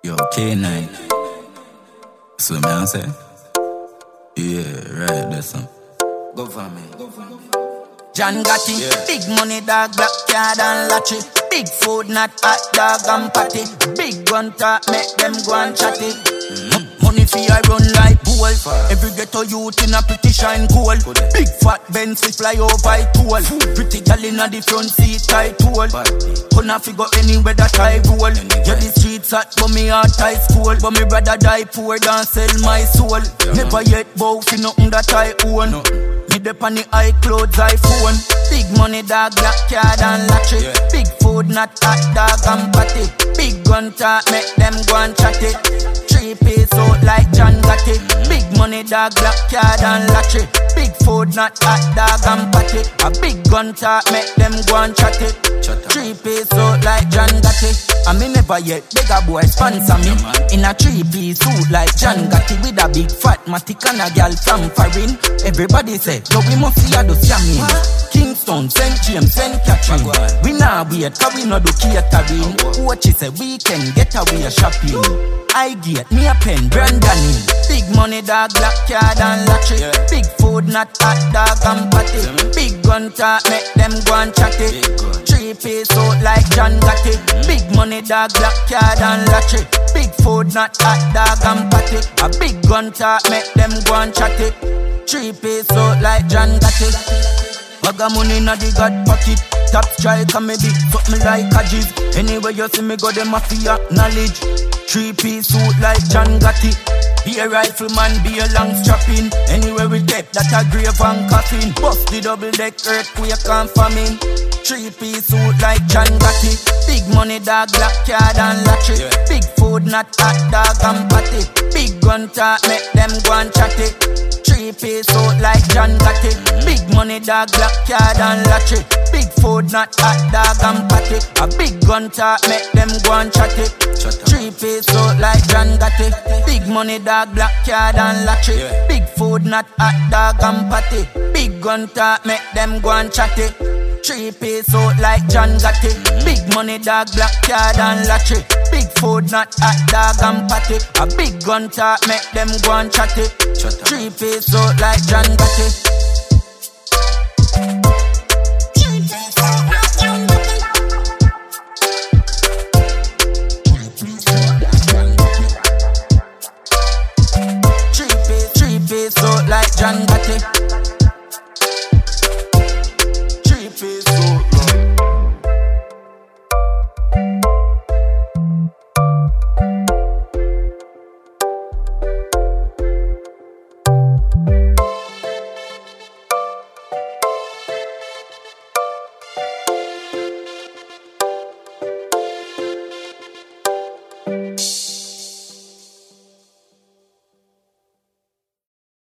Yo, K9. So me I say, yeah, right, that's some. Go for me. John Gotti, big money dog, black card and lottery. Big food, not hot dog and patty. Big gun talk, make them go and chatty. Money for I run like bull. Every ghetto youth in a pretty shine cool. Big fat Benz we fly over it tool. Pretty gal in the front seat tight tool. Gonna figure anywhere that I roll. Yeah, the streets hot but me heart tight school. But me brother die poor than sell my soul. Never yet bow for nothing that I own. Me dep on the high clothes iPhone. Big money dog, black card and lottery. Big food, not hot dog and patty. Big gun talk, make them go and chat it. 3-piece out like John Gotti. Big money dog, black card and lottery. Big food, not hot dog and patty. A big gun talk, make them go and chat it. 3-piece out like John Gotti. And me never yet beg a boy sponsor me. In a 3-piece suit like John Gotti. With a big fat matic and a girl from foreign. Everybody say, yo, we must see a do yamin. Kingston, St. James, St. Catherine. We nah wait, cause we no do catering. What she say, we can get away shopping. I get me a pen, Brandon in. Big money dog, black card and lottery. Big food, not hot dog and patty. Big gun talk, make them go and chat it. 3-piece out like John Gotti. Big money dog, black card and lottery. Big food, not hot dog and patty. A big gun talk, make them go and chat it. 3-piece out like John Gotti. Bag of money na the God pocket. Top strike and maybe something like a jizz. Anyway you see me go the mafia knowledge. 3-piece suit like John Gotti. Be a rifleman, be a long strapping. Anywhere we step, that a grave and coffin. Bust the double deck, earthquake and famine. 3-piece suit like John Gotti. Big money dog, black card and lottery. Big food, not hot dog and patty. Big gun talk, make them go and chat it. 3-piece suit like John Gotti. Big money dog, black card and lottery. Big food, not hot dog and patty. A big gun talk, make them go and chat it. 3-piece suit like John Gotti. Big money dog, black card and lottery. Big food, not hot dog and patty. Big gun talk, make them go and chat it. 3-piece suit like John Gotti. Big money dog, black card and lottery. Big food, not hot dog and patty. A big gun talk, make them go and chat it. 3-piece suit like John Gotti. Suit like John Gotti. 3-piece suit, love.